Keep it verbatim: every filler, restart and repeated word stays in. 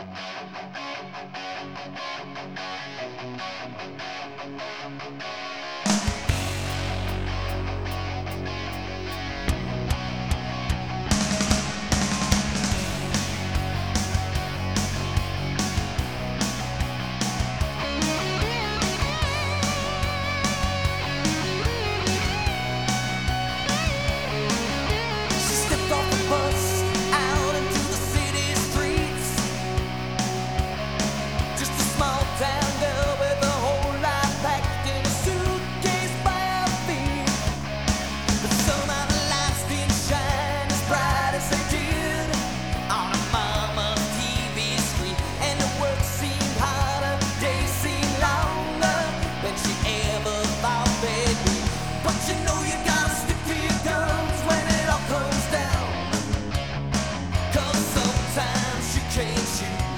She stepped off the bus out into the city streets. Just a small town girl with a whole life packed in a suitcase by her feet. But somehow the lights didn't shine as bright as they did on her mama's T V screen, and the work seemed harder, the days seemed longer than she ever thought they'd be. But you know you gotta stick to your guns when it all comes down, 'cause sometimes you can't shoot